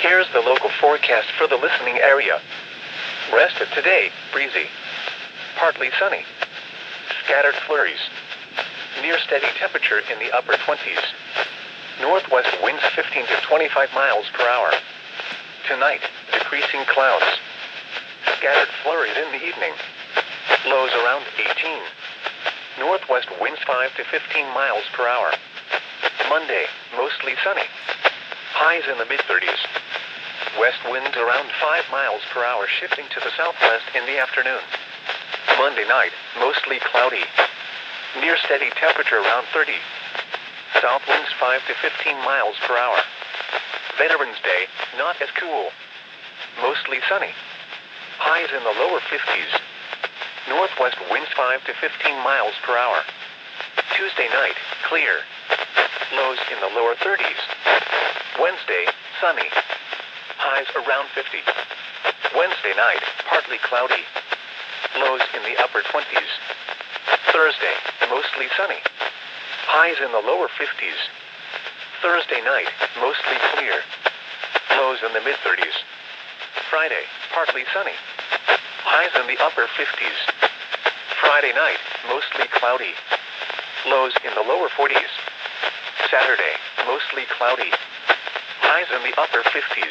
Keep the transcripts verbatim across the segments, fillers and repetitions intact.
Here's the local forecast for the listening area. Rest of today, breezy. Partly sunny. Scattered flurries. Near steady temperature in the upper twenties. Northwest winds fifteen to twenty-five miles per hour. Tonight, decreasing clouds. Scattered flurries in the evening. Lows around eighteen. Northwest winds five to fifteen miles per hour. Monday, mostly sunny. Highs in the mid-thirties. West winds around five miles per hour, shifting to the southwest in the afternoon. Monday night, mostly cloudy. Near steady temperature around thirty. South winds five to fifteen miles per hour. Veterans Day, not as cool. Mostly sunny. Highs in the lower fifties. Northwest winds five to fifteen miles per hour. Tuesday night, clear. Lows in the lower thirties. Wednesday, sunny. Highs around fifty. Wednesday night, partly cloudy. Lows in the upper twenties. Thursday, mostly sunny. Highs in the lower fifties. Thursday night, mostly clear. Lows in the mid-thirties. Friday, partly sunny. Highs in the upper fifties. Friday night, mostly cloudy. Lows in the lower forties. Saturday, mostly cloudy. Highs in the upper fifties.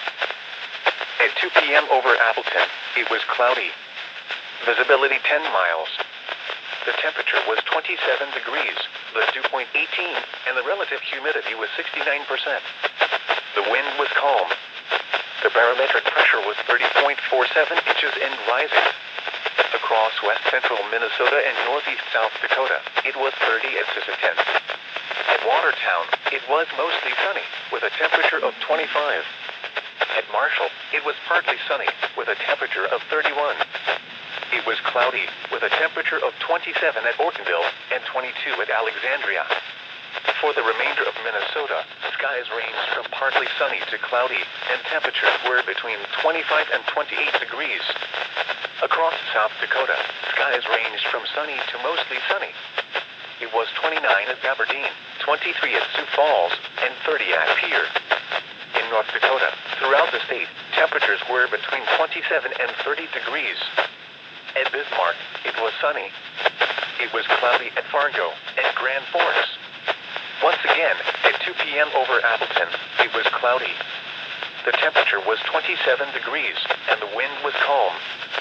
At two p.m. over Appleton, it was cloudy. Visibility ten miles. The temperature was twenty-seven degrees, the dew point eighteen, and the relative humidity was sixty-nine percent. The wind was calm. The barometric pressure was thirty point four seven inches and rising. Across west central Minnesota and northeast South Dakota, it was thirty at Sisseton. At Watertown, it was mostly sunny, with a temperature of twenty-five. At Marshall, it was partly sunny, with a temperature of thirty-one. It was cloudy, with a temperature of twenty-seven at Ortonville and twenty-two at Alexandria. For the remainder of Minnesota, skies ranged from partly sunny to cloudy, and temperatures were between twenty-five and twenty-eight degrees. Across South Dakota, skies ranged from sunny to mostly sunny. It was twenty-nine at Aberdeen, twenty-three at Sioux Falls, and thirty at Pierre. In North Dakota, throughout the state, temperatures were between twenty-seven and thirty degrees. At Bismarck, it was sunny. It was cloudy at Fargo and Grand Forks. Once again, at two p.m. over Appleton, it was cloudy. The temperature was twenty-seven degrees, and the wind was calm.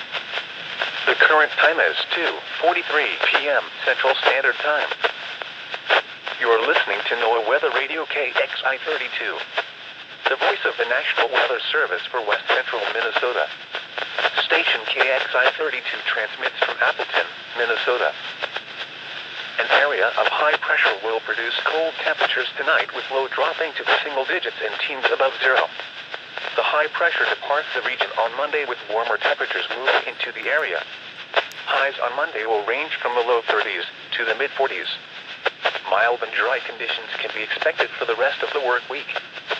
The current time is two forty-three p.m. Central Standard Time. You're listening to NOAA Weather Radio K X I thirty-two, the voice of the National Weather Service for West Central Minnesota. Station K X I thirty-two transmits from Appleton, Minnesota. An area of high pressure will produce cold temperatures tonight, with low dropping to the single digits and teens above zero. The high pressure departs the region on Monday, with warmer temperatures moving into the area. Highs on Monday will range from the low thirties to the mid-forties. Mild and dry conditions can be expected for the rest of the work week.